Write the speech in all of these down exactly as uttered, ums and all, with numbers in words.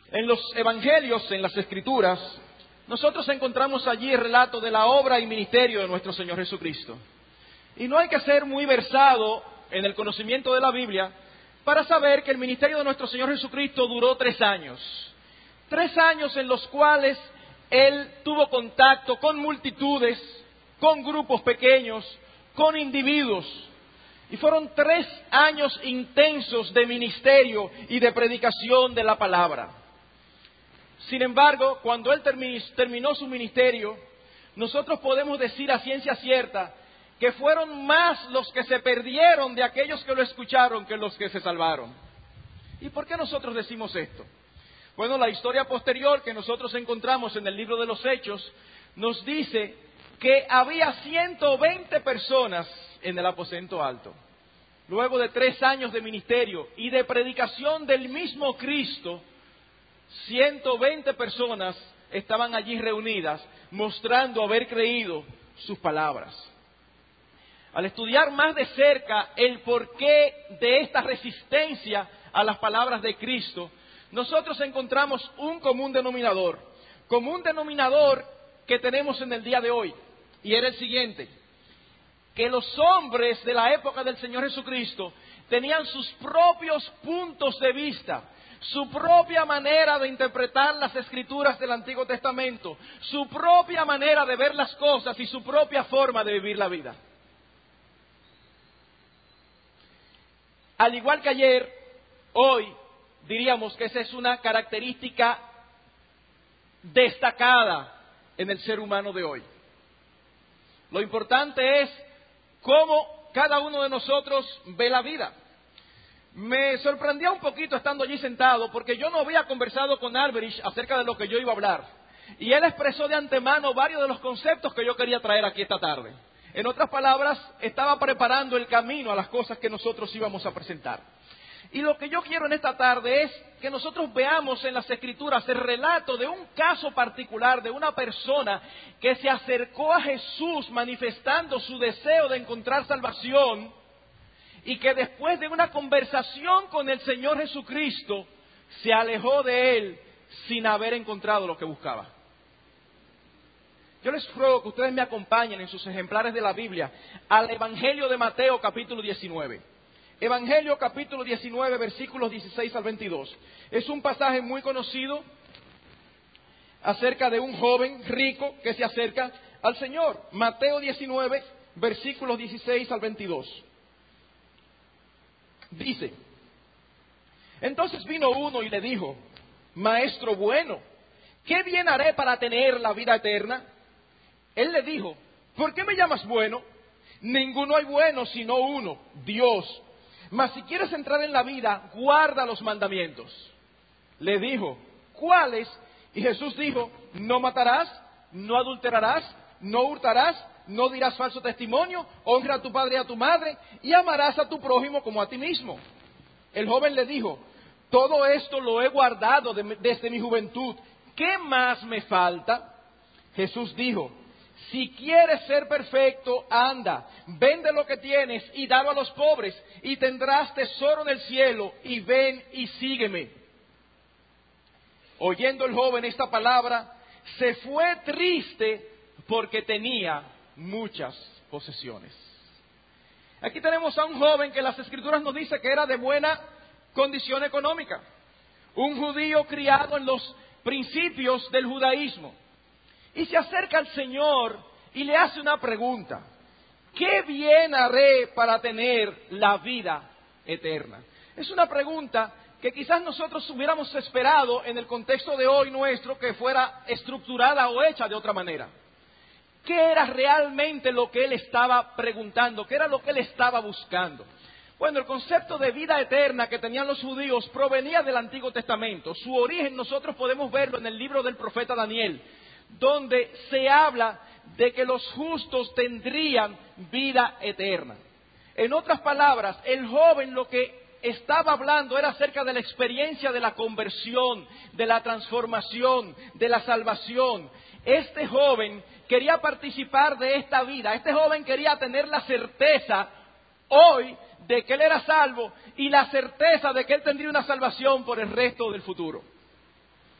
En los evangelios, en las escrituras, nosotros encontramos allí el relato de la obra y ministerio de nuestro Señor Jesucristo. Y no hay que ser muy versado en el conocimiento de la Biblia para saber que el ministerio de nuestro Señor Jesucristo duró tres años. Tres años en los cuales Él tuvo contacto con multitudes, con grupos pequeños, con individuos. Y fueron tres años intensos de ministerio y de predicación de la palabra. Sin embargo, cuando Él terminó su ministerio, nosotros podemos decir a ciencia cierta que fueron más los que se perdieron de aquellos que lo escucharon que los que se salvaron. ¿Y por qué nosotros decimos esto? Bueno, la historia posterior que nosotros encontramos en el libro de los Hechos nos dice que había ciento veinte personas en el aposento alto. Luego de tres años de ministerio y de predicación del mismo Cristo, ciento veinte personas estaban allí reunidas, mostrando haber creído sus palabras. Al estudiar más de cerca el porqué de esta resistencia a las palabras de Cristo, nosotros encontramos un común denominador, común denominador que tenemos en el día de hoy, y era el siguiente: que los hombres de la época del Señor Jesucristo tenían sus propios puntos de vista, su propia manera de interpretar las escrituras del Antiguo Testamento, su propia manera de ver las cosas y su propia forma de vivir la vida. Al igual que ayer, hoy diríamos que esa es una característica destacada en el ser humano de hoy. Lo importante es cómo cada uno de nosotros ve la vida. Me sorprendía un poquito estando allí sentado, porque yo no había conversado con Alberich acerca de lo que yo iba a hablar. Y él expresó de antemano varios de los conceptos que yo quería traer aquí esta tarde. En otras palabras, estaba preparando el camino a las cosas que nosotros íbamos a presentar. Y lo que yo quiero en esta tarde es que nosotros veamos en las Escrituras el relato de un caso particular, de una persona que se acercó a Jesús manifestando su deseo de encontrar salvación, y que después de una conversación con el Señor Jesucristo, se alejó de Él sin haber encontrado lo que buscaba. Yo les ruego que ustedes me acompañen en sus ejemplares de la Biblia al Evangelio de Mateo capítulo diecinueve. Evangelio capítulo diecinueve, versículos dieciséis al veintidós. Es un pasaje muy conocido acerca de un joven rico que se acerca al Señor. Mateo diecinueve, versículos dieciséis al veintidós. Dice: entonces vino uno y le dijo: Maestro bueno, ¿qué bien haré para tener la vida eterna? Él le dijo: ¿por qué me llamas bueno? Ninguno hay bueno sino uno, Dios. Mas si quieres entrar en la vida, guarda los mandamientos. Le dijo: ¿cuáles? Y Jesús dijo: no matarás, no adulterarás, no hurtarás, no dirás falso testimonio, honra a tu padre y a tu madre, y amarás a tu prójimo como a ti mismo. El joven le dijo: todo esto lo he guardado de, desde mi juventud, ¿qué más me falta? Jesús dijo: si quieres ser perfecto, anda, vende lo que tienes y dalo a los pobres, y tendrás tesoro en el cielo, y ven y sígueme. Oyendo el joven esta palabra, se fue triste porque tenía muchas posesiones. Aquí tenemos a un joven que las Escrituras nos dice que era de buena condición económica, un judío criado en los principios del judaísmo, y se acerca al Señor y le hace una pregunta: ¿qué bien haré para tener la vida eterna? Es una pregunta que quizás nosotros hubiéramos esperado en el contexto de hoy nuestro que fuera estructurada o hecha de otra manera. ¿Qué era realmente lo que él estaba preguntando? ¿Qué era lo que él estaba buscando? Bueno, el concepto de vida eterna que tenían los judíos provenía del Antiguo Testamento. Su origen nosotros podemos verlo en el libro del profeta Daniel, donde se habla de que los justos tendrían vida eterna. En otras palabras, el joven lo que estaba hablando era acerca de la experiencia de la conversión, de la transformación, de la salvación. Este joven quería participar de esta vida. Este joven quería tener la certeza hoy de que él era salvo y la certeza de que él tendría una salvación por el resto del futuro.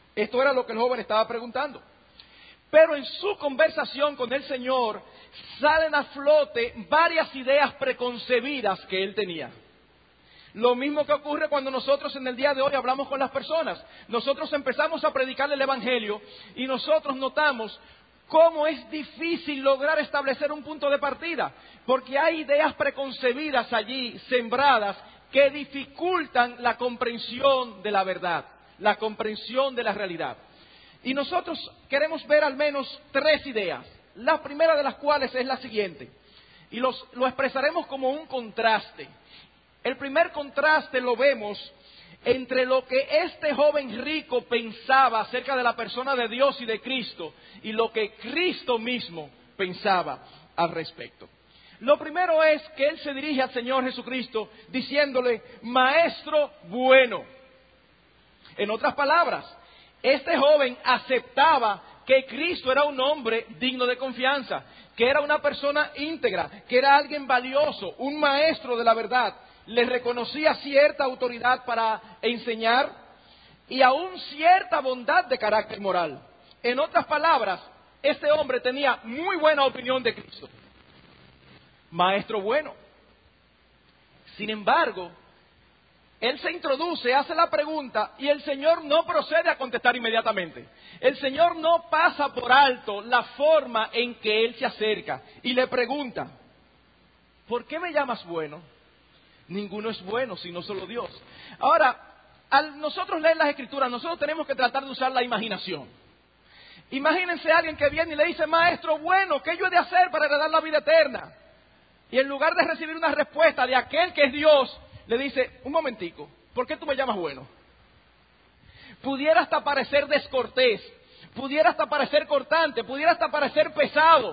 Esto era lo que el joven estaba preguntando. Pero en su conversación con el Señor salen a flote varias ideas preconcebidas que él tenía. Lo mismo que ocurre cuando nosotros en el día de hoy hablamos con las personas. Nosotros empezamos a predicar el Evangelio y nosotros notamos cómo es difícil lograr establecer un punto de partida, porque hay ideas preconcebidas allí, sembradas, que dificultan la comprensión de la verdad, la comprensión de la realidad. Y nosotros queremos ver al menos tres ideas, la primera de las cuales es la siguiente, y los, lo expresaremos como un contraste. El primer contraste lo vemos entre lo que este joven rico pensaba acerca de la persona de Dios y de Cristo y lo que Cristo mismo pensaba al respecto. Lo primero es que él se dirige al Señor Jesucristo diciéndole, Maestro bueno. En otras palabras, este joven aceptaba que Cristo era un hombre digno de confianza, que era una persona íntegra, que era alguien valioso, un maestro de la verdad. Le reconocía cierta autoridad para enseñar y aún cierta bondad de carácter moral. En otras palabras, este hombre tenía muy buena opinión de Cristo. Maestro bueno. Sin embargo, él se introduce, hace la pregunta y el Señor no procede a contestar inmediatamente. El Señor no pasa por alto la forma en que él se acerca y le pregunta, ¿por qué me llamas bueno? Ninguno es bueno, sino solo Dios. Ahora, al nosotros leer las Escrituras, nosotros tenemos que tratar de usar la imaginación. Imagínense a alguien que viene y le dice, Maestro bueno, ¿qué yo he de hacer para heredar la vida eterna? Y en lugar de recibir una respuesta de aquel que es Dios, le dice, un momentico, ¿por qué tú me llamas bueno? Pudiera hasta parecer descortés, pudiera hasta parecer cortante, pudiera hasta parecer pesado.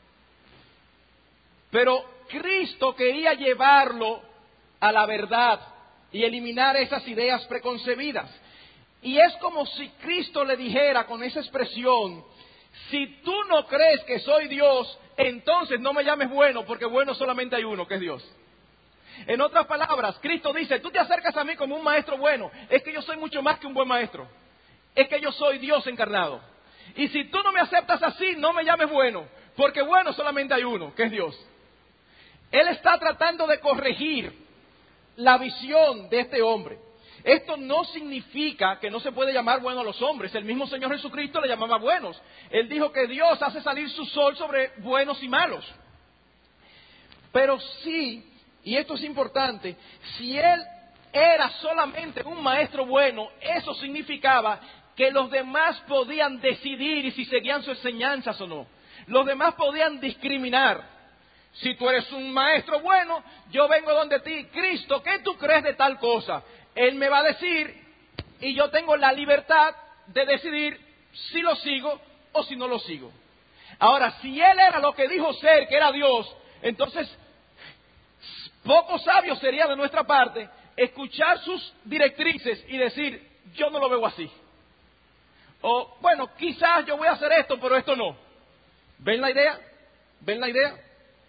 Pero Cristo quería llevarlo a la verdad y eliminar esas ideas preconcebidas. Y es como si Cristo le dijera con esa expresión, si tú no crees que soy Dios, entonces no me llames bueno, porque bueno solamente hay uno, que es Dios. En otras palabras, Cristo dice, tú te acercas a mí como un maestro bueno, es que yo soy mucho más que un buen maestro, es que yo soy Dios encarnado. Y si tú no me aceptas así, no me llames bueno, porque bueno solamente hay uno, que es Dios. Él está tratando de corregir la visión de este hombre. Esto no significa que no se puede llamar bueno a los hombres. El mismo Señor Jesucristo le llamaba buenos. Él dijo que Dios hace salir su sol sobre buenos y malos. Pero sí, y esto es importante, si él era solamente un maestro bueno, eso significaba que los demás podían decidir y si seguían sus enseñanzas o no. Los demás podían discriminar. Si tú eres un maestro bueno, yo vengo donde ti, Cristo, ¿qué tú crees de tal cosa? Él me va a decir y yo tengo la libertad de decidir si lo sigo o si no lo sigo. Ahora, si Él era lo que dijo ser, que era Dios, entonces poco sabio sería de nuestra parte escuchar sus directrices y decir, yo no lo veo así. O, bueno, quizás yo voy a hacer esto, pero esto no. ¿Ven la idea? ¿Ven la idea?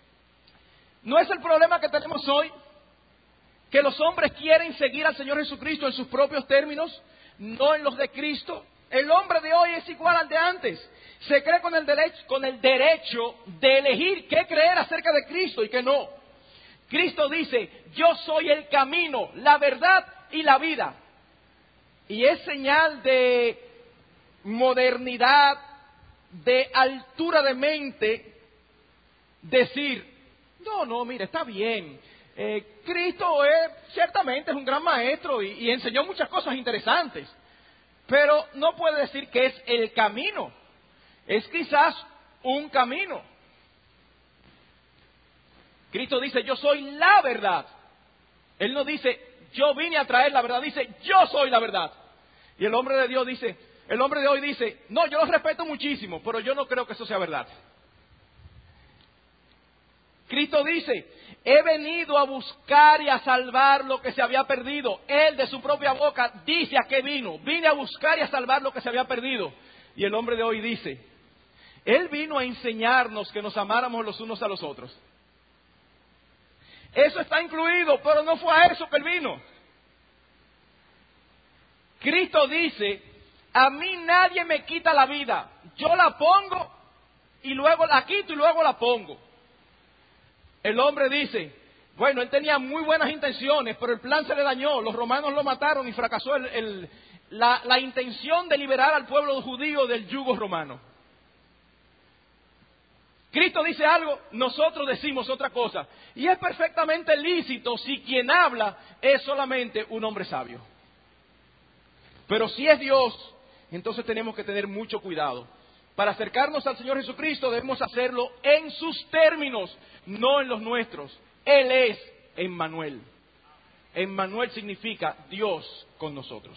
¿No es el problema que tenemos hoy? Que los hombres quieren seguir al Señor Jesucristo en sus propios términos, no en los de Cristo. El hombre de hoy es igual al de antes. Se cree con el derecho, con el derecho de elegir qué creer acerca de Cristo y qué no. Cristo dice, yo soy el camino, la verdad y la vida. Y es señal de modernidad, de altura de mente, decir, no, no, mire, está bien. Eh, Cristo es, ciertamente es un gran maestro y, y enseñó muchas cosas interesantes, pero no puede decir que es el camino. Es quizás un camino. Cristo dice, yo soy la verdad. Él no dice, yo vine a traer la verdad, dice, yo soy la verdad. Y el hombre de Dios dice, el hombre de hoy dice, no, yo los respeto muchísimo, pero yo no creo que eso sea verdad. Cristo dice, he venido a buscar y a salvar lo que se había perdido. Él de su propia boca dice a qué vino. Vine a buscar y a salvar lo que se había perdido. Y el hombre de hoy dice, Él vino a enseñarnos que nos amáramos los unos a los otros. Eso está incluido, pero no fue a eso que Él vino. Cristo dice A mí nadie me quita la vida. Yo la pongo y luego la quito y luego la pongo. El hombre dice, bueno, él tenía muy buenas intenciones, pero el plan se le dañó. Los romanos lo mataron y fracasó el, el, la, la intención de liberar al pueblo judío del yugo romano. Cristo dice algo, nosotros decimos otra cosa. Y es perfectamente lícito si quien habla es solamente un hombre sabio. Pero si es Dios, entonces tenemos que tener mucho cuidado. Para acercarnos al Señor Jesucristo debemos hacerlo en sus términos, no en los nuestros. Él es Emmanuel. Emmanuel significa Dios con nosotros.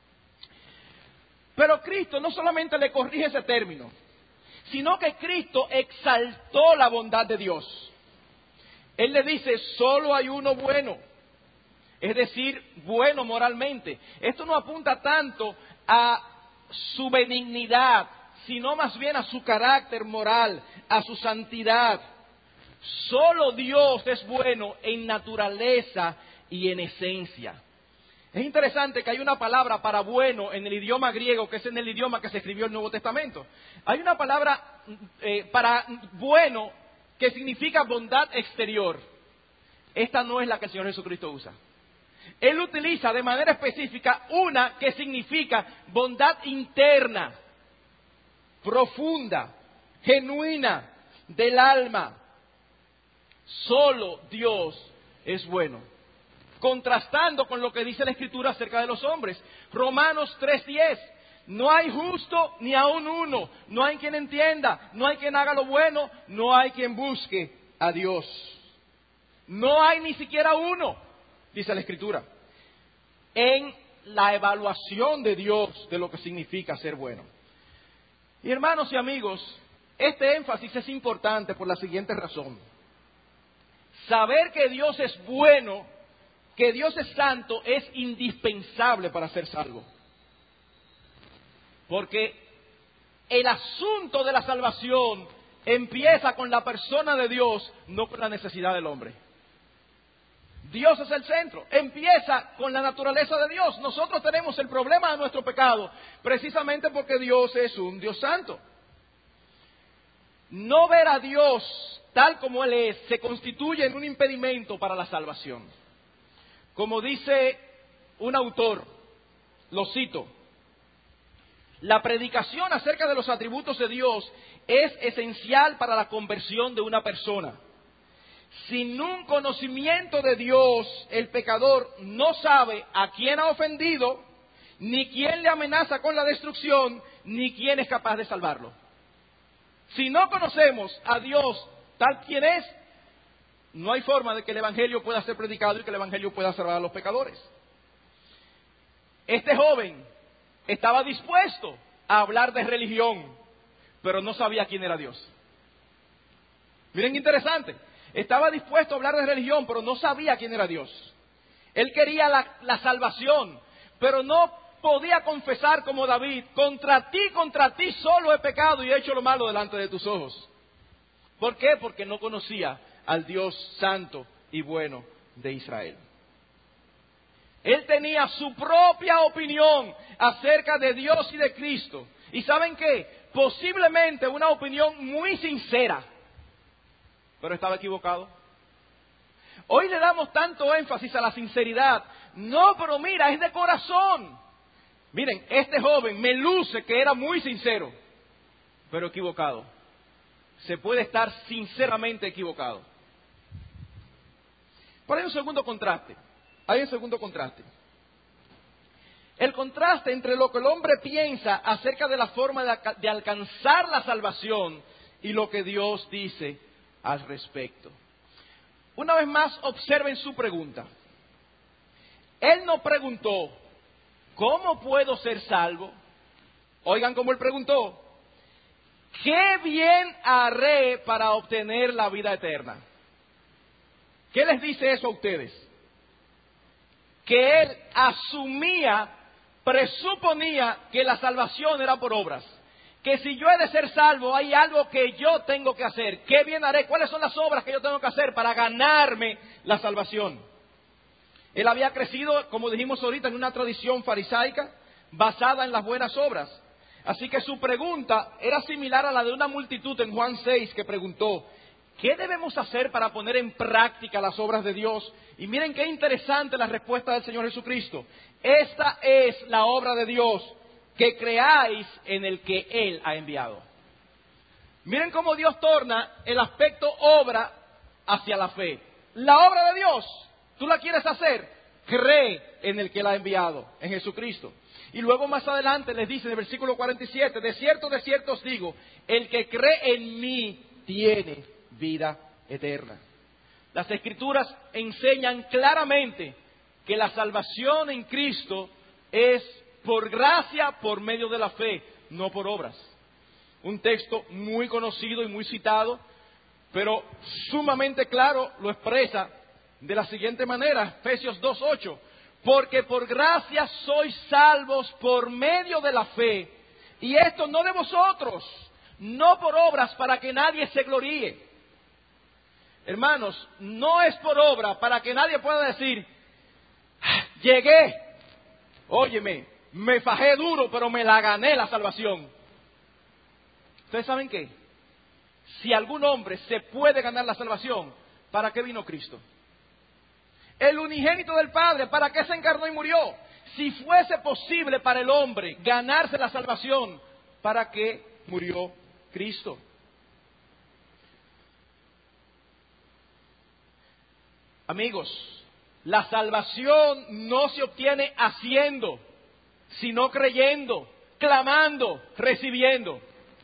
Pero Cristo no solamente le corrige ese término, sino que Cristo exaltó la bondad de Dios. Él le dice, solo hay uno bueno, es decir, bueno moralmente. Esto no apunta tanto a su benignidad, sino más bien a su carácter moral, a su santidad. Solo Dios es bueno en naturaleza y en esencia. Es interesante que hay una palabra para bueno en el idioma griego, que es en el idioma que se escribió el Nuevo Testamento. Hay una palabra eh, para bueno que significa bondad exterior. Esta no es la que el Señor Jesucristo usa. Él utiliza de manera específica una que significa bondad interna, profunda, genuina, del alma. Solo Dios es bueno. Contrastando con lo que dice la Escritura acerca de los hombres. Romanos tres diez. No hay justo ni aun uno. No hay quien entienda. No hay quien haga lo bueno. No hay quien busque a Dios. No hay ni siquiera uno, dice la Escritura, en la evaluación de Dios de lo que significa ser bueno. Y hermanos y amigos, este énfasis es importante por la siguiente razón. Saber que Dios es bueno, que Dios es santo, es indispensable para ser salvo. Porque el asunto de la salvación empieza con la persona de Dios, no con la necesidad del hombre. Dios es el centro, empieza con la naturaleza de Dios. Nosotros tenemos el problema de nuestro pecado precisamente porque Dios es un Dios santo. No ver a Dios tal como Él es se constituye en un impedimento para la salvación. Como dice un autor, lo cito, la predicación acerca de los atributos de Dios es esencial para la conversión de una persona. Sin un conocimiento de Dios, el pecador no sabe a quién ha ofendido, ni quién le amenaza con la destrucción, ni quién es capaz de salvarlo. Si no conocemos a Dios tal quien es, no hay forma de que el Evangelio pueda ser predicado y que el Evangelio pueda salvar a los pecadores. Este joven estaba dispuesto a hablar de religión, pero no sabía quién era Dios. Miren qué interesante. Estaba dispuesto a hablar de religión, pero no sabía quién era Dios. Él quería la, la salvación, pero no podía confesar como David, contra ti, contra ti solo he pecado y he hecho lo malo delante de tus ojos. ¿Por qué? Porque no conocía al Dios santo y bueno de Israel. Él tenía su propia opinión acerca de Dios y de Cristo. ¿Y saben qué? Posiblemente una opinión muy sincera, pero estaba equivocado. Hoy le damos tanto énfasis a la sinceridad. No, pero mira, es de corazón. Miren, este joven me luce que era muy sincero, pero equivocado. Se puede estar sinceramente equivocado. Pero hay un segundo contraste. Hay un segundo contraste. El contraste entre lo que el hombre piensa acerca de la forma de, de alcanzar la salvación y lo que Dios dice al respecto. Una vez más, observen su pregunta. Él no preguntó, ¿cómo puedo ser salvo? Oigan cómo él preguntó, ¿qué bien haré para obtener la vida eterna? ¿Qué les dice eso a ustedes? Que él asumía, presuponía que la salvación era por obras. Que si yo he de ser salvo, hay algo que yo tengo que hacer. ¿Qué bien haré? ¿Cuáles son las obras que yo tengo que hacer para ganarme la salvación? Él había crecido, como dijimos ahorita, en una tradición farisaica, basada en las buenas obras. Así que su pregunta era similar a la de una multitud en Juan seis que preguntó, ¿qué debemos hacer para poner en práctica las obras de Dios? Y miren qué interesante la respuesta del Señor Jesucristo. Esta es la obra de Dios, que creáis en el que Él ha enviado. Miren cómo Dios torna el aspecto obra hacia la fe. La obra de Dios, ¿tú la quieres hacer? Cree en el que la ha enviado, en Jesucristo. Y luego más adelante les dice en el versículo cuarenta y siete, de cierto, de cierto os digo, el que cree en mí tiene vida eterna. Las Escrituras enseñan claramente que la salvación en Cristo es por gracia, por medio de la fe, no por obras. Un texto muy conocido y muy citado, pero sumamente claro, lo expresa de la siguiente manera, Efesios dos ocho, porque por gracia sois salvos por medio de la fe, y esto no de vosotros, no por obras para que nadie se gloríe. Hermanos, no es por obra para que nadie pueda decir, llegué, óyeme, me fajé duro, pero me la gané la salvación. ¿Ustedes saben qué? Si algún hombre se puede ganar la salvación, ¿para qué vino Cristo? El unigénito del Padre, ¿para qué se encarnó y murió? Si fuese posible para el hombre ganarse la salvación, ¿para qué murió Cristo? Amigos, la salvación no se obtiene haciendo, sino creyendo, clamando, recibiendo.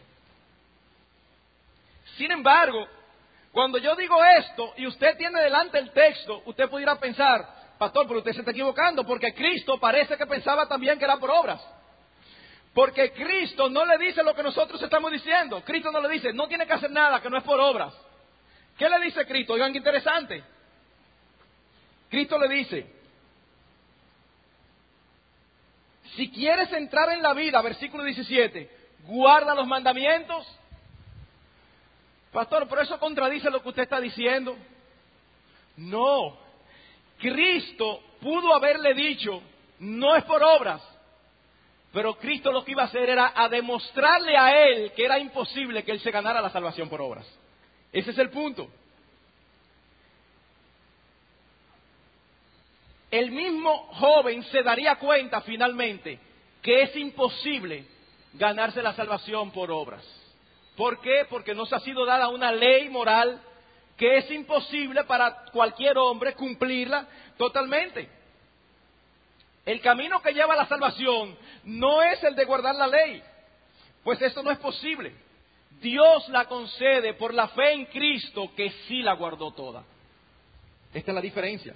Sin embargo, cuando yo digo esto y usted tiene delante el texto, usted pudiera pensar, pastor, pero usted se está equivocando, porque Cristo parece que pensaba también que era por obras. Porque Cristo no le dice lo que nosotros estamos diciendo. Cristo no le dice, no tiene que hacer nada que no es por obras. ¿Qué le dice Cristo? Oigan qué interesante. Cristo le dice, si quieres entrar en la vida, versículo diecisiete, guarda los mandamientos. Pastor, pero eso contradice lo que usted está diciendo. No, Cristo pudo haberle dicho, no es por obras, pero Cristo lo que iba a hacer era a demostrarle a él que era imposible que él se ganara la salvación por obras. Ese es el punto. El mismo joven se daría cuenta finalmente que es imposible ganarse la salvación por obras. ¿Por qué? Porque nos ha sido dada una ley moral que es imposible para cualquier hombre cumplirla totalmente. El camino que lleva a la salvación no es el de guardar la ley, pues esto no es posible. Dios la concede por la fe en Cristo, que sí la guardó toda. Esta es la diferencia.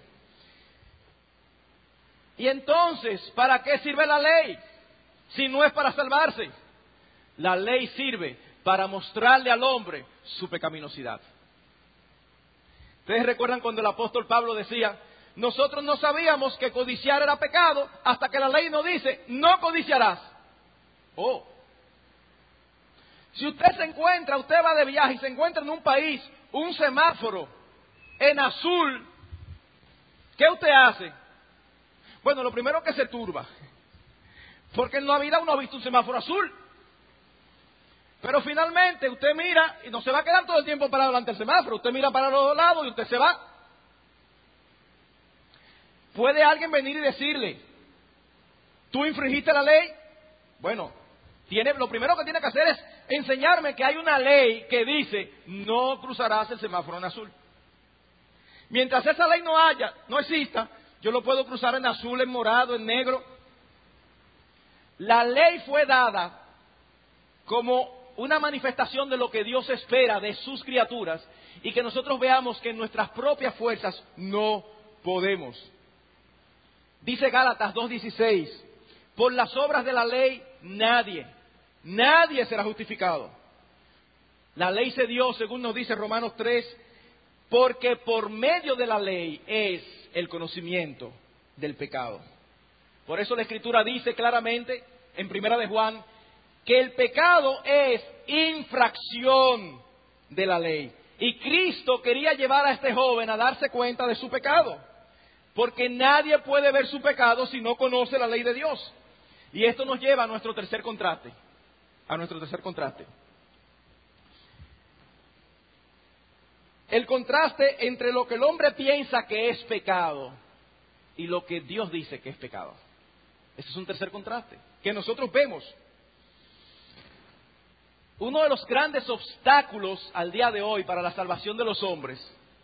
Y entonces, ¿para qué sirve la ley? Si no es para salvarse. La ley sirve para mostrarle al hombre su pecaminosidad. ¿Ustedes recuerdan cuando el apóstol Pablo decía, nosotros no sabíamos que codiciar era pecado hasta que la ley nos dice, no codiciarás? Oh. Si usted se encuentra, usted va de viaje y se encuentra en un país, un semáforo en azul, ¿qué usted hace? Bueno, lo primero que se turba, porque en la vida uno ha visto un semáforo azul. Pero finalmente usted mira y no se va a quedar todo el tiempo parado delante del semáforo. Usted mira para los dos lados y usted se va. ¿Puede alguien venir y decirle, tú infringiste la ley? Bueno, tiene, lo primero que tiene que hacer es enseñarme que hay una ley que dice, no cruzarás el semáforo en azul. Mientras esa ley no haya, no exista, yo lo puedo cruzar en azul, en morado, en negro. La ley fue dada como una manifestación de lo que Dios espera de sus criaturas y que nosotros veamos que en nuestras propias fuerzas no podemos. Dice Gálatas dos dieciséis, por las obras de la ley nadie, nadie será justificado. La ley se dio, según nos dice Romanos tres, porque por medio de la ley es el conocimiento del pecado. Por eso la Escritura dice claramente en Primera de Juan, que el pecado es infracción de la ley. Y Cristo quería llevar a este joven a darse cuenta de su pecado, porque nadie puede ver su pecado si no conoce la ley de Dios. Y esto nos lleva a nuestro tercer contraste, a nuestro tercer contraste. El contraste entre lo que el hombre piensa que es pecado y lo que Dios dice que es pecado. Ese es un tercer contraste que nosotros vemos. Uno de los grandes obstáculos al día de hoy para la salvación de los hombres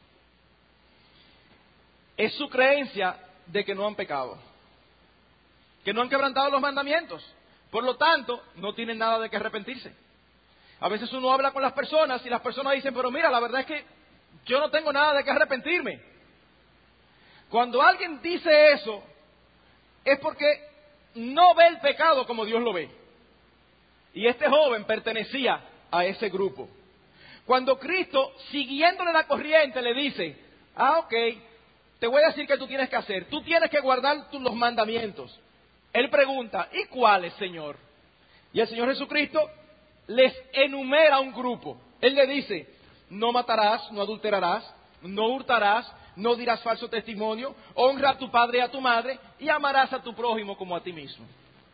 es su creencia de que no han pecado, que no han quebrantado los mandamientos. Por lo tanto, no tienen nada de qué arrepentirse. A veces uno habla con las personas y las personas dicen, pero mira, la verdad es que yo no tengo nada de qué arrepentirme. Cuando alguien dice eso, es porque no ve el pecado como Dios lo ve. Y este joven pertenecía a ese grupo. Cuando Cristo, siguiéndole la corriente, le dice, ah, ok, te voy a decir qué tú tienes que hacer. Tú tienes que guardar tus, los mandamientos. Él pregunta, ¿y cuáles, Señor? Y el Señor Jesucristo les enumera un grupo. Él le dice, no matarás, no adulterarás, no hurtarás, no dirás falso testimonio, honra a tu padre y a tu madre y amarás a tu prójimo como a ti mismo.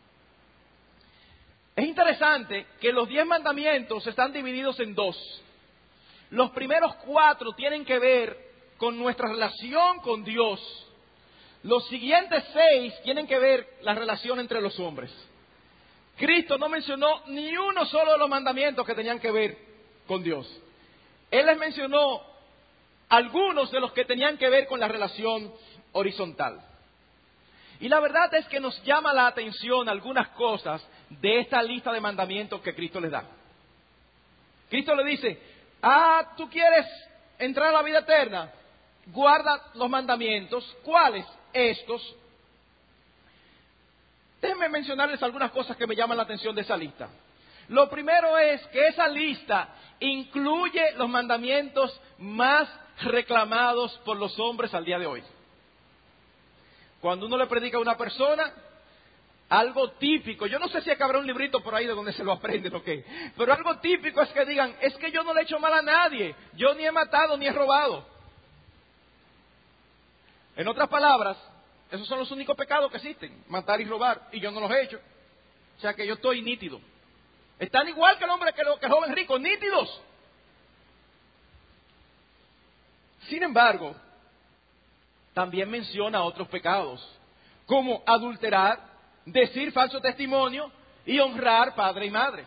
Es interesante que los diez mandamientos están divididos en dos. Los primeros cuatro tienen que ver con nuestra relación con Dios. Los siguientes seis tienen que ver la relación entre los hombres. Cristo no mencionó ni uno solo de los mandamientos que tenían que ver con Dios. Él les mencionó algunos de los que tenían que ver con la relación horizontal. Y la verdad es que nos llama la atención algunas cosas de esta lista de mandamientos que Cristo les da. Cristo le dice, ah, ¿tú quieres entrar a la vida eterna? Guarda los mandamientos. ¿Cuáles? Estos. Déjenme mencionarles algunas cosas que me llaman la atención de esa lista. Lo primero es que esa lista incluye los mandamientos más reclamados por los hombres al día de hoy. Cuando uno le predica a una persona, algo típico, yo no sé si habrá un librito por ahí de donde se lo aprenden o qué, pero algo típico es que digan, es que yo no le he hecho mal a nadie, yo ni he matado ni he robado. En otras palabras, esos son los únicos pecados que existen, matar y robar, y yo no los he hecho. O sea que yo estoy nítido. Están igual que el hombre, que, lo, que el joven rico, nítidos. Sin embargo, también menciona otros pecados, como adulterar, decir falso testimonio y honrar padre y madre.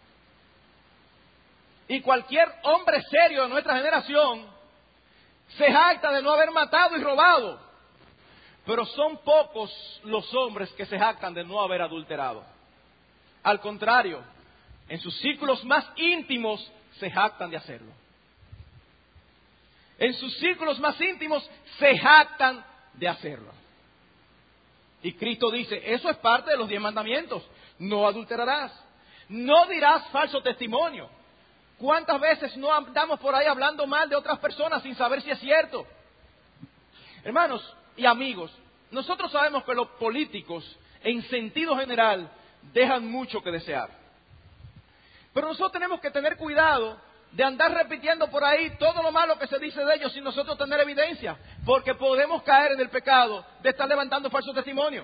Y cualquier hombre serio de nuestra generación se jacta de no haber matado y robado, pero son pocos los hombres que se jactan de no haber adulterado. Al contrario, en sus círculos más íntimos se jactan de hacerlo. En sus círculos más íntimos se jactan de hacerlo. Y Cristo dice, eso es parte de los diez mandamientos. No adulterarás. No dirás falso testimonio. ¿Cuántas veces no andamos por ahí hablando mal de otras personas sin saber si es cierto? Hermanos y amigos, nosotros sabemos que los políticos, en sentido general, dejan mucho que desear. Pero nosotros tenemos que tener cuidado de andar repitiendo por ahí todo lo malo que se dice de ellos sin nosotros tener evidencia, porque podemos caer en el pecado de estar levantando falso testimonio.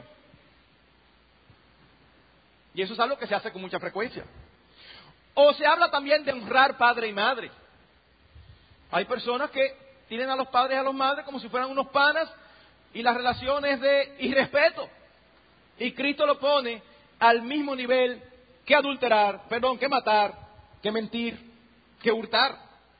Y eso es algo que se hace con mucha frecuencia. O se habla también de honrar padre y madre. Hay personas que tienen a los padres y a las madres como si fueran unos panas y la relación es de irrespeto. Y Cristo lo pone al mismo nivel que adulterar, perdón, que matar, que mentir, que hurtar.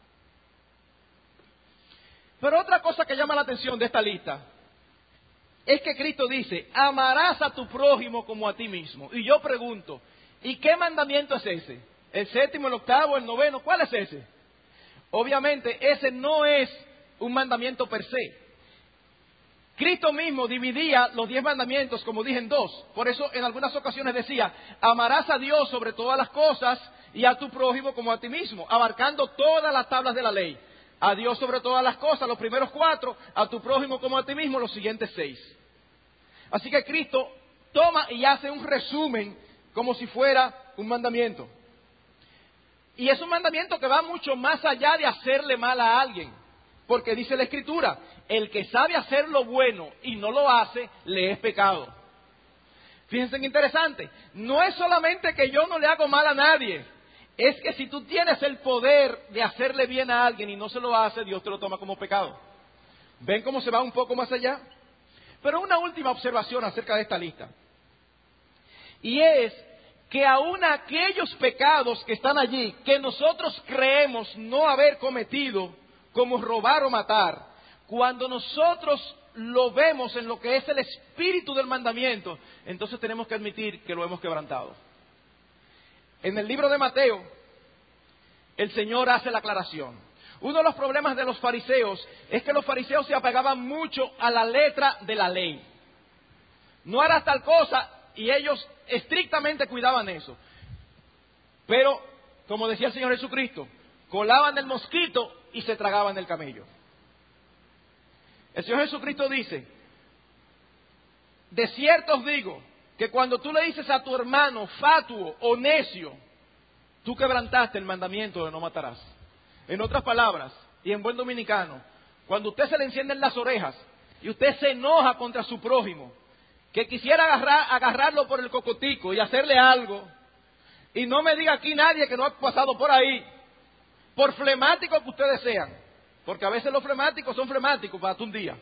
Pero otra cosa que llama la atención de esta lista es que Cristo dice, amarás a tu prójimo como a ti mismo. Y yo pregunto, ¿y qué mandamiento es ese? ¿El séptimo, el octavo, el noveno? ¿Cuál es ese? Obviamente ese no es un mandamiento per se. Cristo mismo dividía los diez mandamientos, como dije, en dos. Por eso en algunas ocasiones decía, amarás a Dios sobre todas las cosas y a tu prójimo como a ti mismo, abarcando todas las tablas de la ley. A Dios sobre todas las cosas, los primeros cuatro, a tu prójimo como a ti mismo, los siguientes seis. Así que Cristo toma y hace un resumen como si fuera un mandamiento. Y es un mandamiento que va mucho más allá de hacerle mal a alguien. Porque dice la Escritura, el que sabe hacer lo bueno y no lo hace, le es pecado. Fíjense qué interesante. No es solamente que yo no le hago mal a nadie. Es que si tú tienes el poder de hacerle bien a alguien y no se lo hace, Dios te lo toma como pecado. ¿Ven cómo se va un poco más allá? Pero una última observación acerca de esta lista. Y es que aún aquellos pecados que están allí, que nosotros creemos no haber cometido, como robar o matar, cuando nosotros lo vemos en lo que es el espíritu del mandamiento, entonces tenemos que admitir que lo hemos quebrantado. En el libro de Mateo, el Señor hace la aclaración. Uno de los problemas de los fariseos es que los fariseos se apegaban mucho a la letra de la ley. No harás tal cosa, y ellos estrictamente cuidaban eso. Pero, como decía el Señor Jesucristo, colaban el mosquito y se tragaban el camello. El Señor Jesucristo dice, de cierto os digo, que cuando tú le dices a tu hermano fatuo o necio, tú quebrantaste el mandamiento de no matarás. En otras palabras, y en buen dominicano, cuando usted se le encienden las orejas y usted se enoja contra su prójimo, que quisiera agarrar, agarrarlo por el cocotico y hacerle algo, y no me diga aquí nadie que no ha pasado por ahí, por flemáticos que ustedes sean, porque a veces los flemáticos son flemáticos para un día.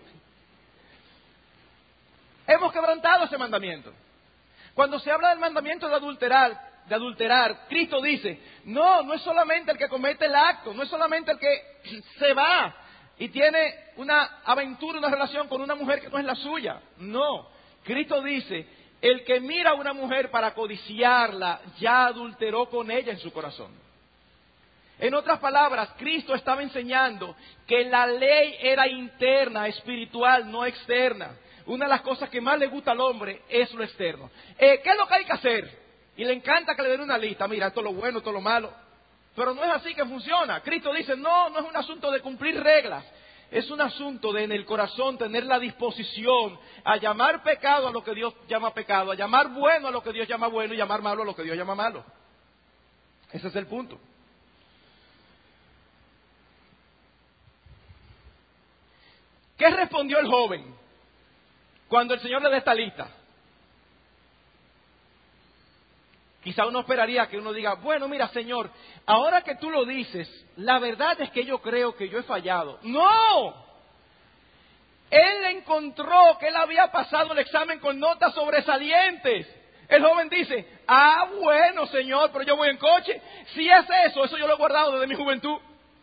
Hemos quebrantado ese mandamiento. Cuando se habla del mandamiento de adulterar, de adulterar, Cristo dice, no, no es solamente el que comete el acto, no es solamente el que se va y tiene una aventura, una relación con una mujer que no es la suya. No, Cristo dice, el que mira a una mujer para codiciarla, ya adulteró con ella en su corazón. En otras palabras, Cristo estaba enseñando que la ley era interna, espiritual, no externa. Una de las cosas que más le gusta al hombre es lo externo. Eh, ¿Qué es lo que hay que hacer? Y le encanta que le den una lista. Mira, esto es lo bueno, esto es lo malo. Pero no es así que funciona. Cristo dice, no, no es un asunto de cumplir reglas. Es un asunto de en el corazón tener la disposición a llamar pecado a lo que Dios llama pecado, a llamar bueno a lo que Dios llama bueno y llamar malo a lo que Dios llama malo. Ese es el punto. ¿Qué respondió el joven cuando el Señor le da esta lista? Quizá uno esperaría que uno diga, bueno, mira, Señor, ahora que tú lo dices, la verdad es que yo creo que yo he fallado. ¡No! Él encontró que él había pasado el examen con notas sobresalientes. El joven dice, ah, bueno, Señor, pero yo voy en coche. Si es eso, eso yo lo he guardado desde mi juventud.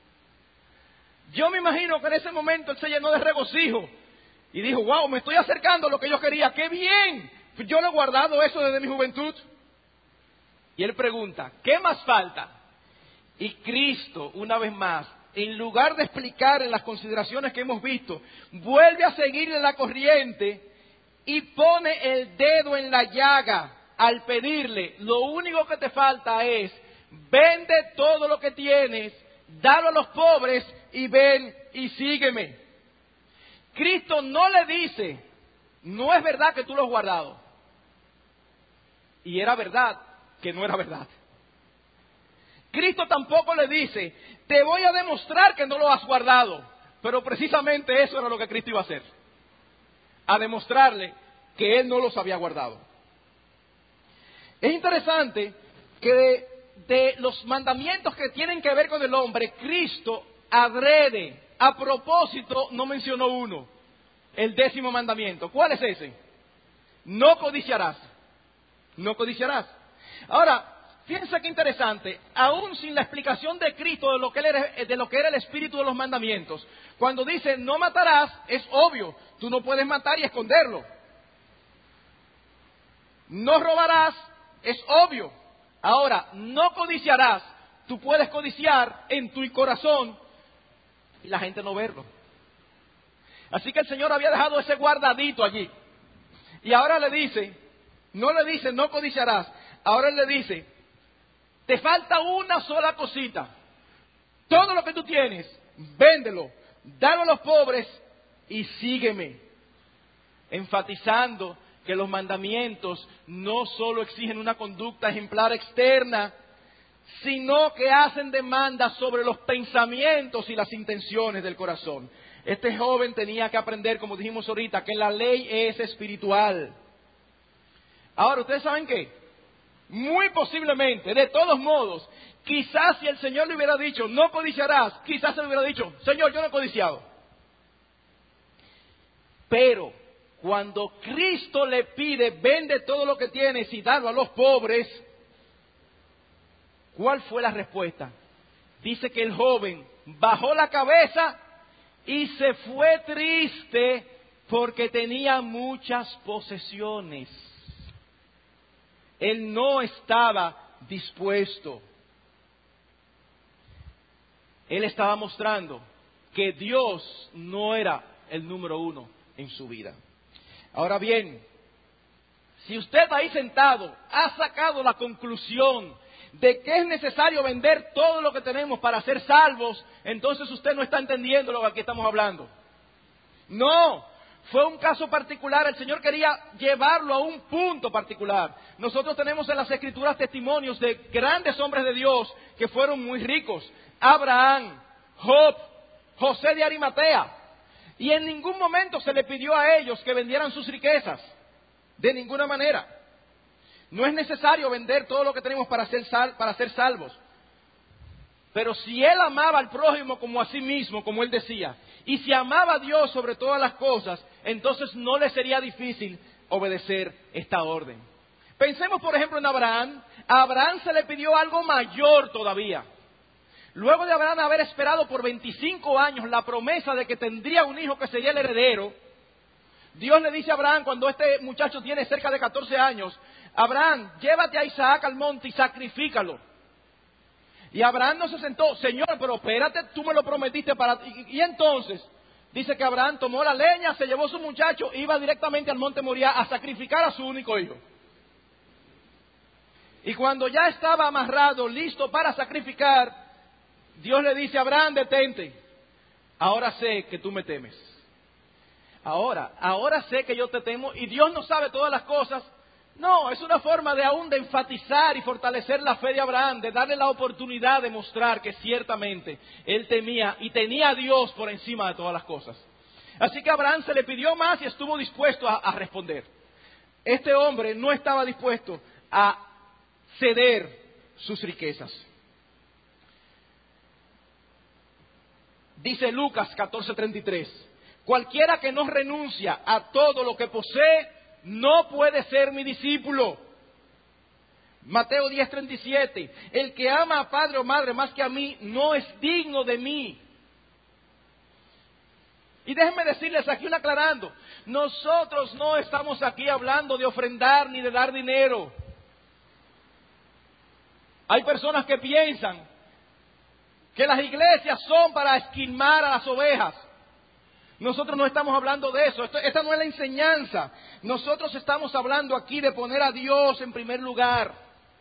Yo me imagino que en ese momento él se llenó de regocijo y dijo, wow, me estoy acercando a lo que yo quería, ¡qué bien! Yo lo he guardado eso desde mi juventud. Y él pregunta, ¿qué más falta? Y Cristo, una vez más, en lugar de explicar en las consideraciones que hemos visto, vuelve a seguirle la corriente y pone el dedo en la llaga al pedirle, lo único que te falta es, vende todo lo que tienes, dalo a los pobres y ven y sígueme. Cristo no le dice, no es verdad que tú lo has guardado. Y era verdad que no era verdad. Cristo tampoco le dice, te voy a demostrar que no lo has guardado. Pero precisamente eso era lo que Cristo iba a hacer. A demostrarle que Él no los había guardado. Es interesante que de, de los mandamientos que tienen que ver con el hombre, Cristo adrede, a propósito, no mencionó uno. El décimo mandamiento. ¿Cuál es ese? No codiciarás. No codiciarás. Ahora, fíjense qué interesante, aún sin la explicación de Cristo de lo, que era, de lo que era el espíritu de los mandamientos, cuando dice no matarás, es obvio, tú no puedes matar y esconderlo. No robarás, es obvio. Ahora, no codiciarás, tú puedes codiciar en tu corazón y la gente no verlo. Así que el Señor había dejado ese guardadito allí. Y ahora le dice, no le dice no codiciarás, ahora Él le dice, te falta una sola cosita. Todo lo que tú tienes, véndelo, dalo a los pobres y sígueme. Enfatizando que los mandamientos no solo exigen una conducta ejemplar externa, sino que hacen demanda sobre los pensamientos y las intenciones del corazón. Este joven tenía que aprender, como dijimos ahorita, que la ley es espiritual. Ahora, ¿ustedes saben qué? Muy posiblemente, de todos modos, quizás si el Señor le hubiera dicho, no codiciarás, quizás se le hubiera dicho, Señor, yo no he codiciado. Pero cuando Cristo le pide, vende todo lo que tienes y dalo a los pobres, ¿cuál fue la respuesta? Dice que el joven bajó la cabeza y se fue triste porque tenía muchas posesiones. Él no estaba dispuesto. Él estaba mostrando que Dios no era el número uno en su vida. Ahora bien, si usted ahí sentado ha sacado la conclusión de que es necesario vender todo lo que tenemos para ser salvos, entonces usted no está entendiendo lo que aquí estamos hablando. No, fue un caso particular, el Señor quería llevarlo a un punto particular. Nosotros tenemos en las Escrituras testimonios de grandes hombres de Dios que fueron muy ricos. Abraham, Job, José de Arimatea. Y en ningún momento se le pidió a ellos que vendieran sus riquezas. De ninguna manera. No es necesario vender todo lo que tenemos para ser, sal, para ser salvos. Pero si él amaba al prójimo como a sí mismo, como él decía, y si amaba a Dios sobre todas las cosas, entonces no le sería difícil obedecer esta orden. Pensemos, por ejemplo, en Abraham. A Abraham se le pidió algo mayor todavía. Luego de Abraham haber esperado por veinticinco años la promesa de que tendría un hijo que sería el heredero, Dios le dice a Abraham, cuando este muchacho tiene cerca de catorce años, Abraham, llévate a Isaac al monte y sacrifícalo. Y Abraham no se sentó, Señor, pero espérate, tú me lo prometiste para... Y, y entonces, dice que Abraham tomó la leña, se llevó a su muchacho, iba directamente al monte Moriah a sacrificar a su único hijo. Y cuando ya estaba amarrado, listo para sacrificar, Dios le dice a Abraham, detente, ahora sé que tú me temes. Ahora, ahora sé que yo te temo y Dios no sabe todas las cosas. No, es una forma de aún de enfatizar y fortalecer la fe de Abraham, de darle la oportunidad de mostrar que ciertamente él temía y tenía a Dios por encima de todas las cosas. Así que a Abraham se le pidió más y estuvo dispuesto a, a responder. Este hombre no estaba dispuesto a ceder sus riquezas. Dice Lucas catorce treinta y tres, cualquiera que no renuncia a todo lo que posee, no puede ser mi discípulo. Mateo diez treinta y siete, el que ama a padre o madre más que a mí, no es digno de mí. Y déjenme decirles aquí aclarando, nosotros no estamos aquí hablando de ofrendar ni de dar dinero. Hay personas que piensan que las iglesias son para esquilmar a las ovejas. Nosotros no estamos hablando de eso, Esto, esta no es la enseñanza. Nosotros estamos hablando aquí de poner a Dios en primer lugar.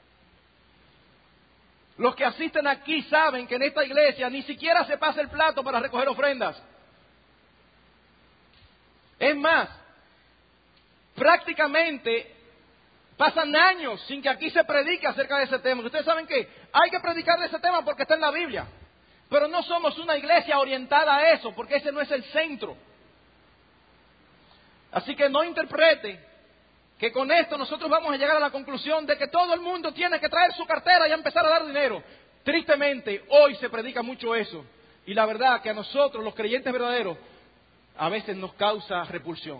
Los que asisten aquí saben que en esta iglesia ni siquiera se pasa el plato para recoger ofrendas. Es más, prácticamente pasan años sin que aquí se predique acerca de ese tema. Ustedes saben que hay que predicar de ese tema porque está en la Biblia. Pero no somos una iglesia orientada a eso, porque ese no es el centro. Así que no interprete que con esto nosotros vamos a llegar a la conclusión de que todo el mundo tiene que traer su cartera y empezar a dar dinero. Tristemente, hoy se predica mucho eso. Y la verdad que a nosotros, los creyentes verdaderos, a veces nos causa repulsión.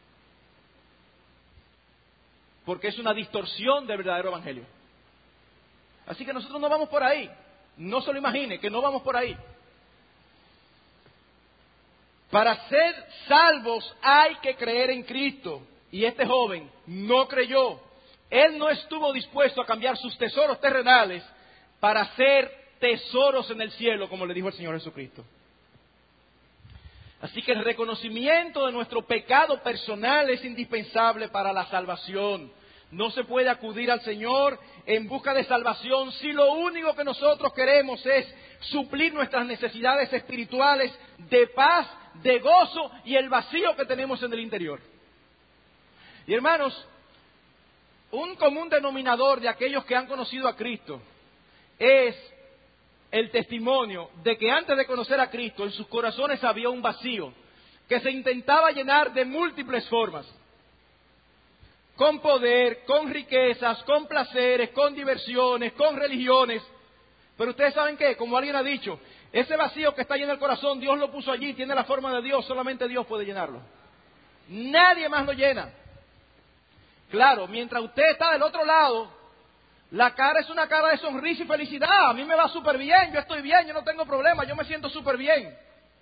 Porque es una distorsión del verdadero evangelio. Así que nosotros no vamos por ahí. No se lo imagine, que no vamos por ahí. Para ser salvos hay que creer en Cristo. Y este joven no creyó. Él no estuvo dispuesto a cambiar sus tesoros terrenales para hacer tesoros en el cielo, como le dijo el Señor Jesucristo. Así que el reconocimiento de nuestro pecado personal es indispensable para la salvación. No se puede acudir al Señor en busca de salvación si lo único que nosotros queremos es suplir nuestras necesidades espirituales de paz, de gozo y el vacío que tenemos en el interior. Y hermanos, un común denominador de aquellos que han conocido a Cristo es el testimonio de que antes de conocer a Cristo en sus corazones había un vacío que se intentaba llenar de múltiples formas. con poder, con riquezas, con placeres, con diversiones, con religiones. Pero ustedes saben qué, como alguien ha dicho, ese vacío que está allí en el corazón, Dios lo puso allí, tiene la forma de Dios, solamente Dios puede llenarlo. Nadie más lo llena. Claro, mientras usted está del otro lado, la cara es una cara de sonrisa y felicidad. A mí me va súper bien, yo estoy bien, yo no tengo problema, yo me siento súper bien.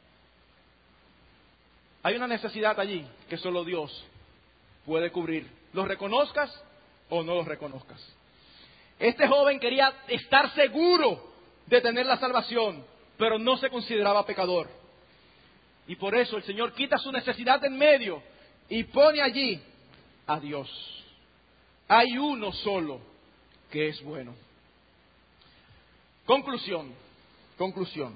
Hay una necesidad allí que solo Dios puede cubrir. Los reconozcas o no los reconozcas. Este joven quería estar seguro de tener la salvación, pero no se consideraba pecador. Y por eso el Señor quita su necesidad en medio y pone allí a Dios. Hay uno solo que es bueno. Conclusión, conclusión.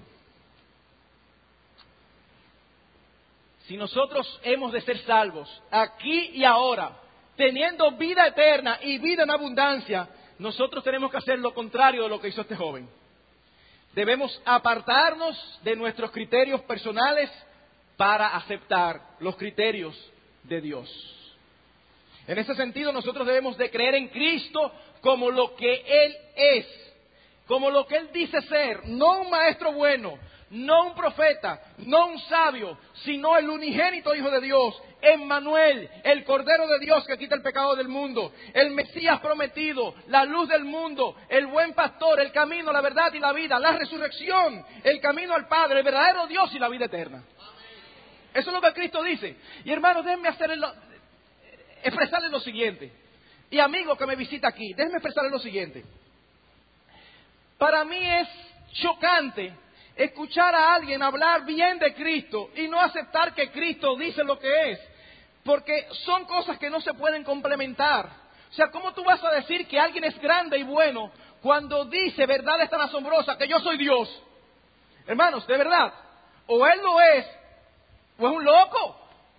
Si nosotros hemos de ser salvos aquí y ahora, teniendo vida eterna y vida en abundancia, nosotros tenemos que hacer lo contrario de lo que hizo este joven. Debemos apartarnos de nuestros criterios personales para aceptar los criterios de Dios. En ese sentido, nosotros debemos de creer en Cristo como lo que Él es, como lo que Él dice ser, no un maestro bueno, no un profeta, no un sabio, sino el unigénito Hijo de Dios, Emmanuel, el Cordero de Dios que quita el pecado del mundo, el Mesías prometido, la luz del mundo, el buen pastor, el camino, la verdad y la vida, la resurrección, el camino al Padre, el verdadero Dios y la vida eterna. Eso es lo que Cristo dice. Y hermanos, déjenme hacerle lo, expresarles lo siguiente. Y amigo que me visita aquí, déjenme expresarles lo siguiente. Para mí es chocante escuchar a alguien hablar bien de Cristo y no aceptar que Cristo dice lo que es, porque son cosas que no se pueden complementar. O sea, ¿cómo tú vas a decir que alguien es grande y bueno cuando dice verdades tan asombrosas que yo soy Dios? Hermanos, de verdad, o Él lo es, o es un loco.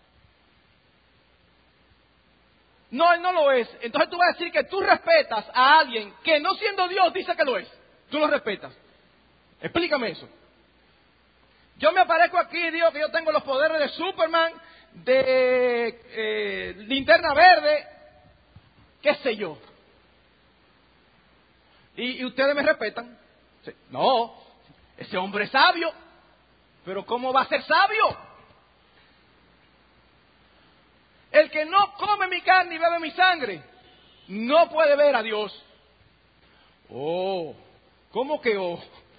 No, Él no lo es. Entonces tú vas a decir que tú respetas a alguien que no siendo Dios dice que lo es. Tú lo respetas. Explícame eso. Yo me aparezco aquí y digo que yo tengo los poderes de Superman, de eh, Linterna Verde, qué sé yo. Y, y ustedes me respetan. Sí. No, ese hombre es sabio. Pero ¿cómo va a ser sabio? El que no come mi carne y bebe mi sangre, no puede ver a Dios. Oh, ¿cómo que oh?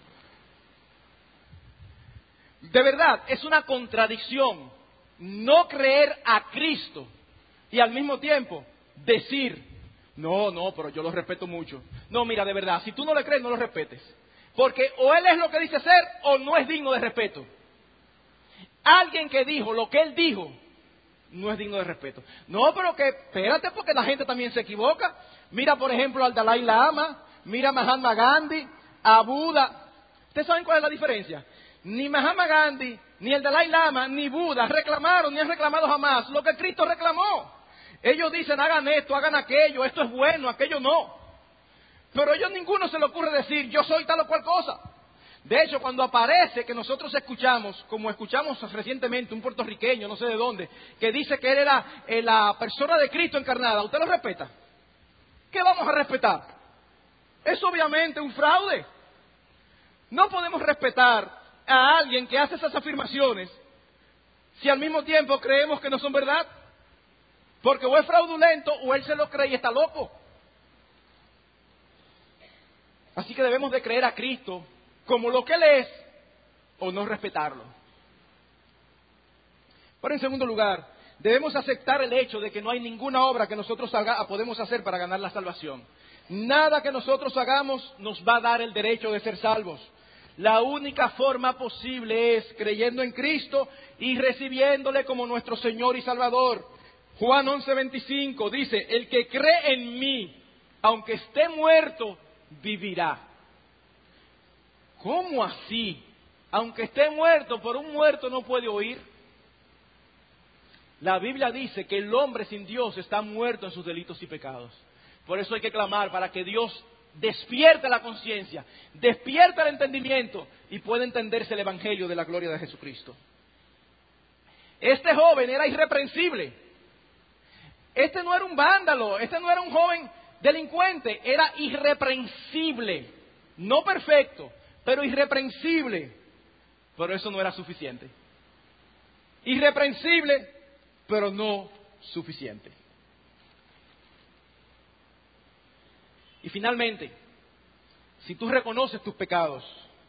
De verdad, es una contradicción no creer a Cristo y al mismo tiempo decir, no, no, pero yo lo respeto mucho. No, mira, de verdad, si tú no le crees, no lo respetes. Porque o Él es lo que dice ser o no es digno de respeto. Alguien que dijo lo que Él dijo no es digno de respeto. No, pero que espérate porque la gente también se equivoca. Mira, por ejemplo, al Dalai Lama, mira a Mahatma Gandhi, a Buda. ¿Ustedes saben cuál es la diferencia? Ni Mahatma Gandhi, ni el Dalai Lama, ni Buda reclamaron, ni han reclamado jamás lo que Cristo reclamó. Ellos dicen, hagan esto, hagan aquello, esto es bueno, aquello no. Pero a ellos ninguno se le ocurre decir, yo soy tal o cual cosa. De hecho, cuando aparece que nosotros escuchamos, como escuchamos recientemente un puertorriqueño, no sé de dónde, que dice que él era eh, la persona de Cristo encarnada, ¿usted lo respeta? ¿Qué vamos a respetar? Es obviamente un fraude. No podemos respetar a alguien que hace esas afirmaciones si al mismo tiempo creemos que no son verdad. Porque o es fraudulento o él se lo cree y está loco. Así que debemos de creer a Cristo como lo que Él es, o no respetarlo. Pero en segundo lugar, debemos aceptar el hecho de que no hay ninguna obra que nosotros haga, podemos hacer para ganar la salvación. Nada que nosotros hagamos nos va a dar el derecho de ser salvos. La única forma posible es creyendo en Cristo y recibiéndole como nuestro Señor y Salvador. Juan once veinticinco dice, el que cree en mí, aunque esté muerto, vivirá. ¿Cómo así? Aunque esté muerto, por un muerto no puede oír. La Biblia dice que el hombre sin Dios está muerto en sus delitos y pecados. Por eso hay que clamar para que Dios despierte la conciencia, despierte el entendimiento y pueda entenderse el Evangelio de la gloria de Jesucristo. Este joven era irreprensible. Este no era un vándalo, este no era un joven delincuente, era irreprensible, no perfecto, pero irreprensible. Pero eso no era suficiente. Irreprensible, pero no suficiente. Y finalmente, si tú reconoces tus pecados,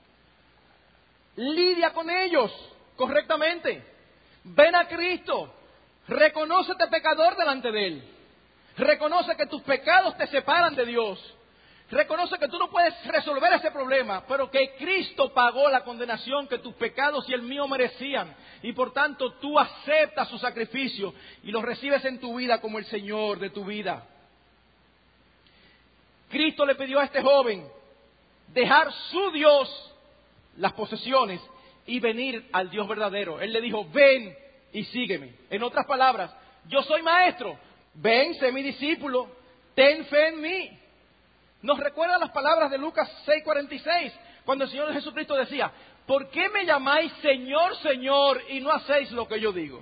lidia con ellos correctamente. Ven a Cristo, reconócete pecador delante de Él. Reconoce que tus pecados te separan de Dios. Reconoce que tú no puedes resolver ese problema, pero que Cristo pagó la condenación que tus pecados y el mío merecían. Y por tanto tú aceptas su sacrificio y lo recibes en tu vida como el Señor de tu vida. Cristo le pidió a este joven dejar su Dios, las posesiones, y venir al Dios verdadero. Él le dijo, ven y sígueme. En otras palabras, yo soy maestro, ven, sé mi discípulo, ten fe en mí. Nos recuerda las palabras de Lucas seis cuarenta y seis, cuando el Señor Jesucristo decía, ¿por qué me llamáis Señor, Señor, y no hacéis lo que yo digo?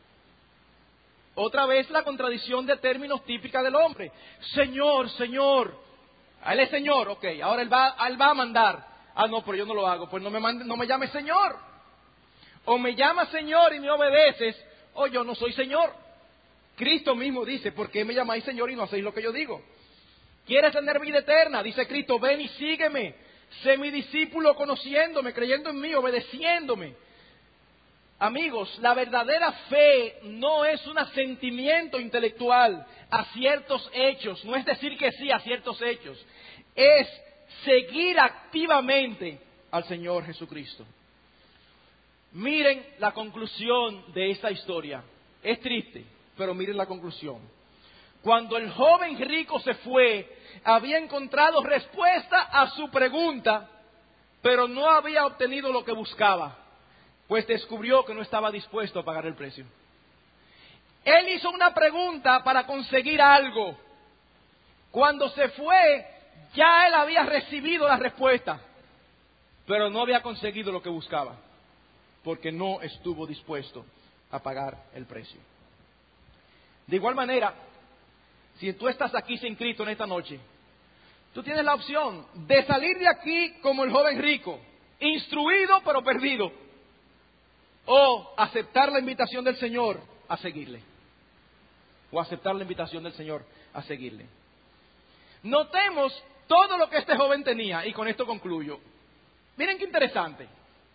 Otra vez la contradicción de términos típica del hombre. Señor, Señor. Él es Señor, ok, ahora él va, él va a mandar. Ah, no, pero yo no lo hago, pues no me, mande, no me llames Señor. O me llamas Señor y me obedeces, o yo no soy Señor. Cristo mismo dice, ¿por qué me llamáis Señor y no hacéis lo que yo digo? ¿Quieres tener vida eterna? Dice Cristo, ven y sígueme. Sé mi discípulo conociéndome, creyendo en mí, obedeciéndome. Amigos, la verdadera fe no es un asentimiento intelectual a ciertos hechos, no es decir que sí a ciertos hechos, es seguir activamente al Señor Jesucristo. Miren la conclusión de esta historia. Es triste, pero miren la conclusión. Cuando el joven rico se fue, había encontrado respuesta a su pregunta, pero no había obtenido lo que buscaba, pues descubrió que no estaba dispuesto a pagar el precio. Él hizo una pregunta para conseguir algo. Cuando se fue, ya él había recibido la respuesta, pero no había conseguido lo que buscaba, porque no estuvo dispuesto a pagar el precio. De igual manera, si tú estás aquí sin Cristo en esta noche, tú tienes la opción de salir de aquí como el joven rico, instruido pero perdido, o aceptar la invitación del Señor a seguirle, o aceptar la invitación del Señor a seguirle. Notemos todo lo que este joven tenía, y con esto concluyo. Miren qué interesante.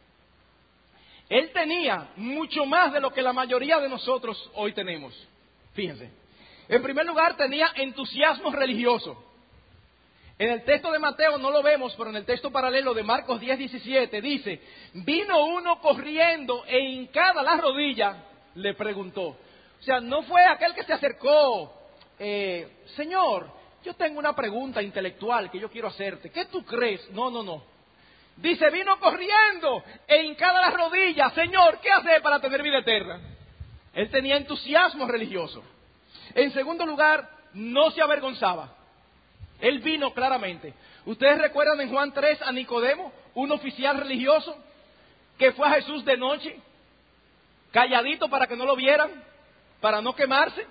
Él tenía mucho más de lo que la mayoría de nosotros hoy tenemos. Fíjense. En primer lugar, tenía entusiasmo religioso. En el texto de Mateo no lo vemos, pero en el texto paralelo de Marcos diez diecisiete dice, vino uno corriendo e hincada la rodilla, le preguntó. O sea, no fue aquel que se acercó, eh, Señor, yo tengo una pregunta intelectual que yo quiero hacerte. ¿Qué tú crees? No, no, no. Dice, vino corriendo e hincada la rodilla, Señor, ¿qué hacer para tener vida eterna? Él tenía entusiasmo religioso. En segundo lugar, no se avergonzaba. Él vino claramente. ¿Ustedes recuerdan en Juan tres a Nicodemo, un oficial religioso, que fue a Jesús de noche, calladito para que no lo vieran, para no quemarse?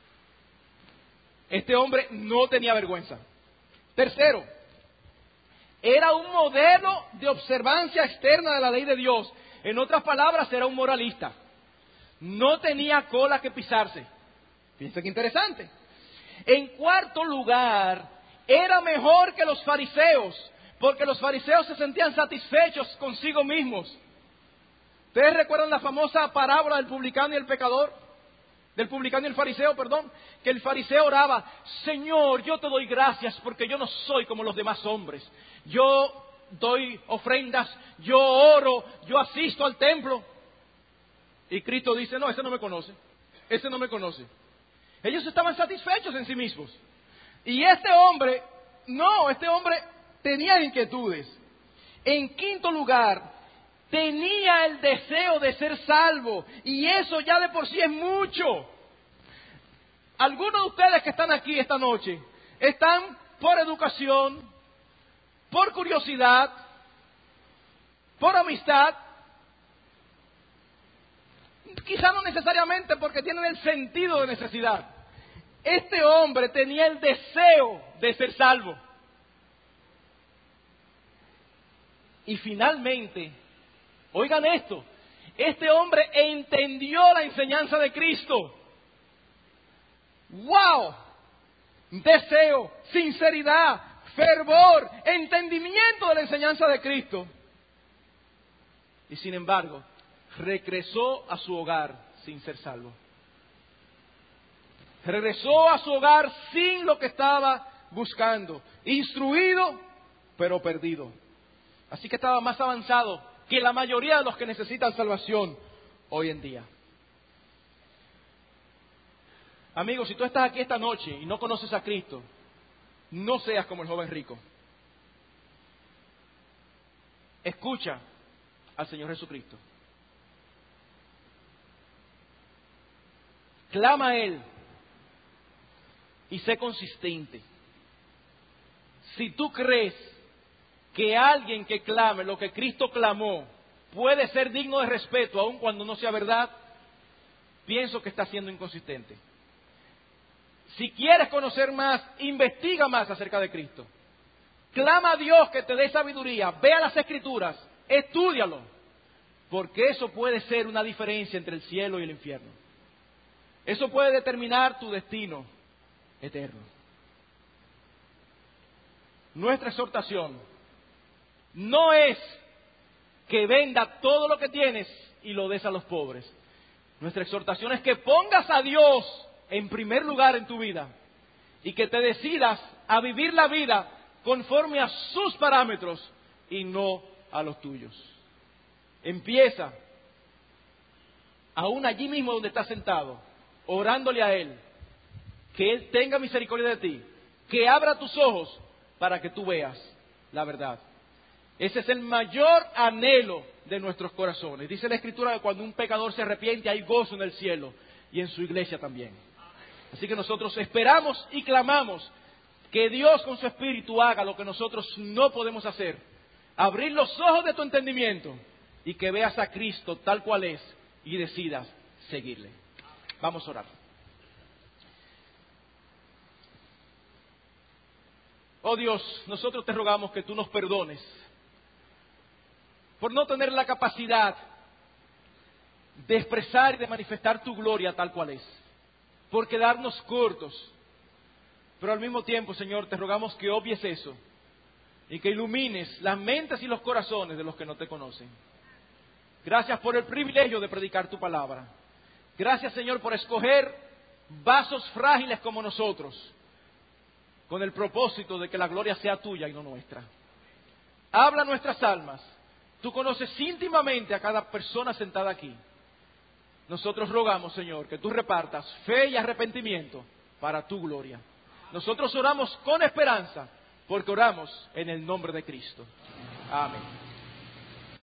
Este hombre no tenía vergüenza. Tercero, era un modelo de observancia externa de la ley de Dios. En otras palabras, era un moralista. No tenía cola que pisarse. Fíjense qué interesante. En cuarto lugar, era mejor que los fariseos, porque los fariseos se sentían satisfechos consigo mismos. ¿Ustedes recuerdan la famosa parábola del publicano y el pecador? Del publicano y el fariseo, perdón. Que el fariseo oraba, Señor, yo te doy gracias porque yo no soy como los demás hombres. Yo doy ofrendas, yo oro, yo asisto al templo. Y Cristo dice, no, ese no me conoce, ese no me conoce. Ellos estaban satisfechos en sí mismos. Y este hombre, no, este hombre tenía inquietudes. En quinto lugar, tenía el deseo de ser salvo. Y eso ya de por sí es mucho. Algunos de ustedes que están aquí esta noche, están por educación, por curiosidad, por amistad. Quizá no necesariamente porque tienen el sentido de necesidad. este hombre tenía el deseo de ser salvo. Y finalmente, oigan esto, este hombre entendió la enseñanza de Cristo. ¡Wow! Deseo, sinceridad, fervor, entendimiento de la enseñanza de Cristo. Y sin embargo, regresó a su hogar sin ser salvo. Regresó a su hogar sin lo que estaba buscando, instruido, pero perdido. Así que estaba más avanzado que la mayoría de los que necesitan salvación hoy en día. Amigos, si tú estás aquí esta noche y no conoces a Cristo, no seas como el joven rico. Escucha al Señor Jesucristo. Clama a Él y sé consistente. Si tú crees que alguien que clame lo que Cristo clamó puede ser digno de respeto, aun cuando no sea verdad, pienso que está siendo inconsistente. Si quieres conocer más, investiga más acerca de Cristo. Clama a Dios que te dé sabiduría, vea las Escrituras, estúdialo, porque eso puede ser una diferencia entre el cielo y el infierno. Eso puede determinar tu destino eterno. Nuestra exhortación no es que venda todo lo que tienes y lo des a los pobres. Nuestra exhortación es que pongas a Dios en primer lugar en tu vida y que te decidas a vivir la vida conforme a sus parámetros y no a los tuyos. Empieza, aún allí mismo donde estás sentado, orándole a Él, que Él tenga misericordia de ti, que abra tus ojos para que tú veas la verdad. Ese es el mayor anhelo de nuestros corazones. Dice la Escritura que cuando un pecador se arrepiente hay gozo en el cielo y en su iglesia también. Así que nosotros esperamos y clamamos que Dios con su Espíritu haga lo que nosotros no podemos hacer. Abrir los ojos de tu entendimiento y que veas a Cristo tal cual es y decidas seguirle. Vamos a orar. Oh Dios, nosotros te rogamos que tú nos perdones por no tener la capacidad de expresar y de manifestar tu gloria tal cual es, por quedarnos cortos. Pero al mismo tiempo, Señor, te rogamos que obvies eso y que ilumines las mentes y los corazones de los que no te conocen. Gracias por el privilegio de predicar tu palabra. Gracias, Señor, por escoger vasos frágiles como nosotros, con el propósito de que la gloria sea tuya y no nuestra. Habla nuestras almas. Tú conoces íntimamente a cada persona sentada aquí. Nosotros rogamos, Señor, que tú repartas fe y arrepentimiento para tu gloria. Nosotros oramos con esperanza, porque oramos en el nombre de Cristo. Amén.